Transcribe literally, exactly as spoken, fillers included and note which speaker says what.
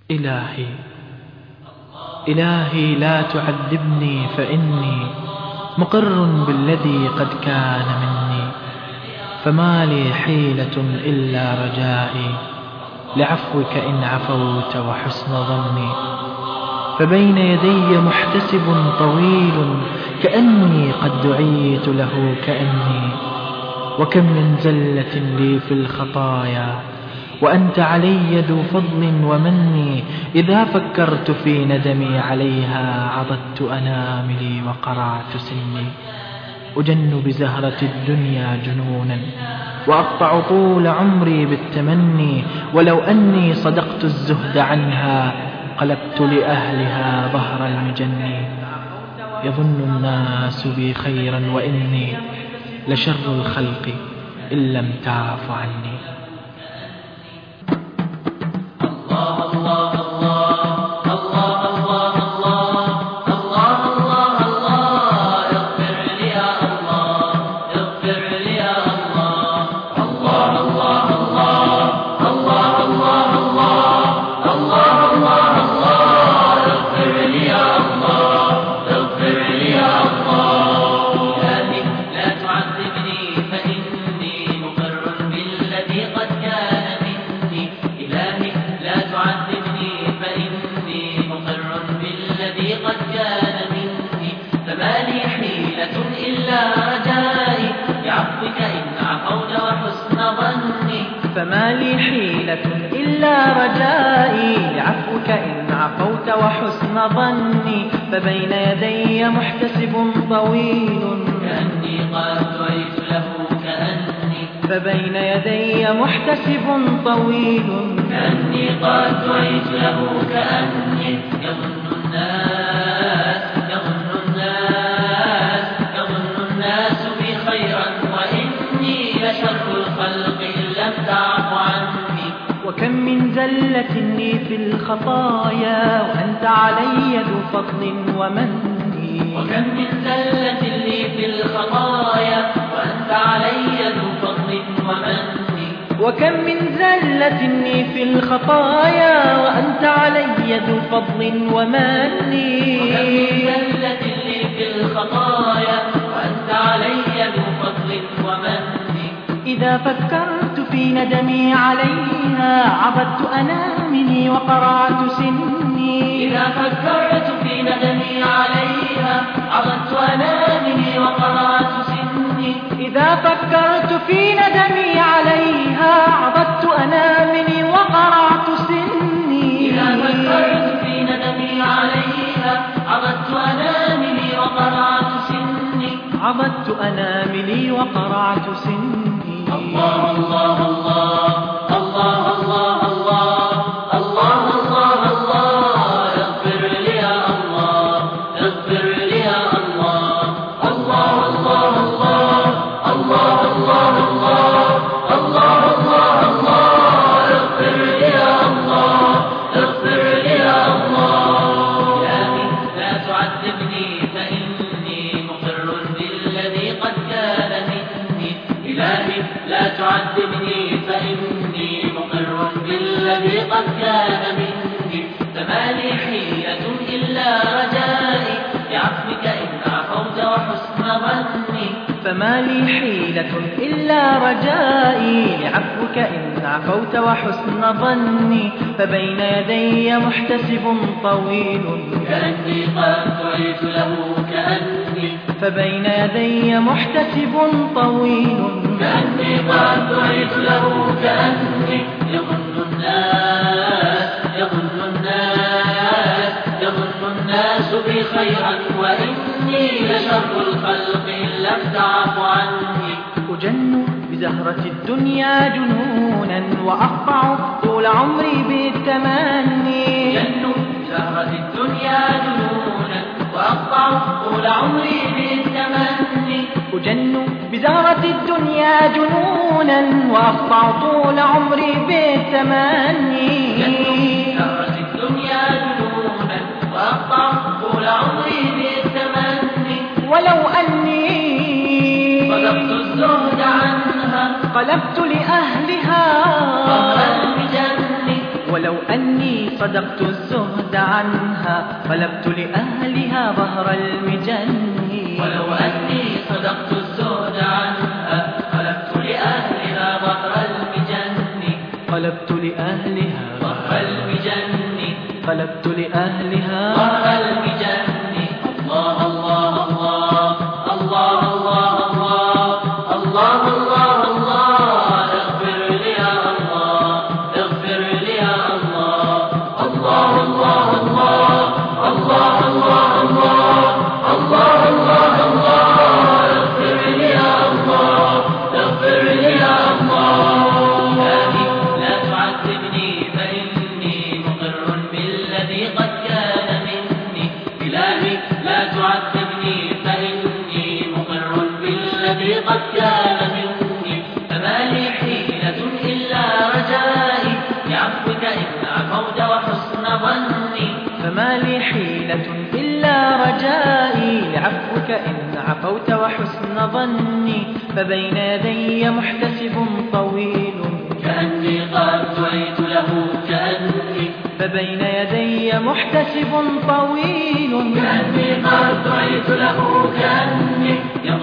Speaker 1: إلهي إلهي لا تعذبني فإني مقر بالذي قد كان مني، فما لي حيلة إلا رجائي لعفوك إن عفوت وحسن ظني. فبين يدي محتسب طويل كأني قد دعيت له كأني، وكم من زلة لي في الخطايا وأنت علي ذو فضل ومن. إذا فكرت في ندمي عليها عضدت أناملي وقرعت سني. أجن بزهرة الدنيا جنونا وأقطع طول عمري بالتمني، ولو أني صدقت الزهد عنها قلبت لأهلها ظهر المجن. يظن الناس بي خيرا وإني لشر الخلق إن لم تعف عني.
Speaker 2: فما لي حيلة إلا رجائي لعفوك إن عفوت وحسن ظني. فبين يدي محتسب طويل
Speaker 3: كأني قد دعيت له كأني.
Speaker 2: فبين يدي محتسب طويل
Speaker 3: كأني قد دعيت له كأني. يظن الناس يظن الناس يظن الناس بي خيرا وإني لشر الخلق إن لم تعف عني.
Speaker 2: وكم من زلة لي في الخطايا وأنت علي ذو فضل ومن.
Speaker 3: وكم من زلة لي في الخطايا وأنت علي ذو فضل ومن.
Speaker 2: وكم من زلة لي في الخطايا وأنت علي ذو فضل ومن.
Speaker 3: وكم من زلة لي في الخطايا وأنت علي ذو فضل ومن.
Speaker 2: إذا فكرت في ندمي عليها عضدت أناملي وقرعت سني.
Speaker 3: إذا فكرت في ندمي عليها عضدت أناملي وقرعت سني.
Speaker 2: إذا فكرت في ندمي عليها عضدت أناملي وقرعت سني.
Speaker 3: إذا فكرت في ندمي عليها عضدت أناملي وقرعت سني.
Speaker 2: عضدت أناملي وقرعت سني.
Speaker 3: الله الله الله الله الله الله الله الله الله اغفر لي يا الله اغفر لي يا الله الله الله الله الله الله الله الله الله الله اغفر لي يا الله اغفر لي يا الله. إلهي لا تعذبني فإني مقر بالذي قد كان مني. إلهي لا تعذبني فإني مقر بالذي قد كان مني. فما لي حيلة إلا رجائي بعفوك إن عفوت وحسن ظني.
Speaker 2: فما لي حيلة إلا رجائي لعفوك إن عفوت وحسن ظني. فبين يدي محتسب طويل
Speaker 3: كأني قد دعيت له كأني.
Speaker 2: فبين يدي محتسب طويل
Speaker 3: كأني قد دعيت له كأني. يظن الناس يظن الناس يظن الناس بي خيرا وإني لشر الخلق إن لم تعف عني.
Speaker 2: أجن بزهرة الدنيا جنونا وأقطع طول عمري بالتمني.
Speaker 3: أجن بزهرة الدنيا جنونا وأقطع طول عمري بالتمني.
Speaker 2: أجن بزهرة الدنيا جنونا وأقطع طول عمري بالتمني.
Speaker 3: بزهرة الدنيا جنونا وأقطع طول عمري بالتمني.
Speaker 2: ولو أني
Speaker 3: صدقت الزهد عنها
Speaker 2: قلبت لأهلها
Speaker 3: ظهر المجن.
Speaker 2: ولو أني أني صدقت الزهد عنها قلبت لأهلها ظهر المجن.
Speaker 3: ولو أني صدقت الزهد عنها قلبت لأهلها ظهر المجن.
Speaker 2: قلبت لأهلها
Speaker 3: ظهر المجن.
Speaker 2: قلبت لأهلها
Speaker 3: ظهر المجن. الله الله الله الله الله الله الله الله اغفر لي يا الله اغفر لي يا الله الله الله الله الله الله الله الله الله اغفر لي يا الله اغفر لي يا الله. إلهي لا تعذبني فإني مقر بالذي قد كان مني. إلهي لا تعذبني فإني مقر بالذي قد كان مني. فما لي حيلة إلا رجائي لعفوك إن عفوت وحسن ظني.
Speaker 2: فما لي حيلة إلا رجائي لعفوك إن عفوت وحسن ظني. فبين يدي محتسب طويل
Speaker 3: كأني قد دعيت له كأني.
Speaker 2: فبين يدي محتسب طويل
Speaker 3: كأني قد دعيت له كأني.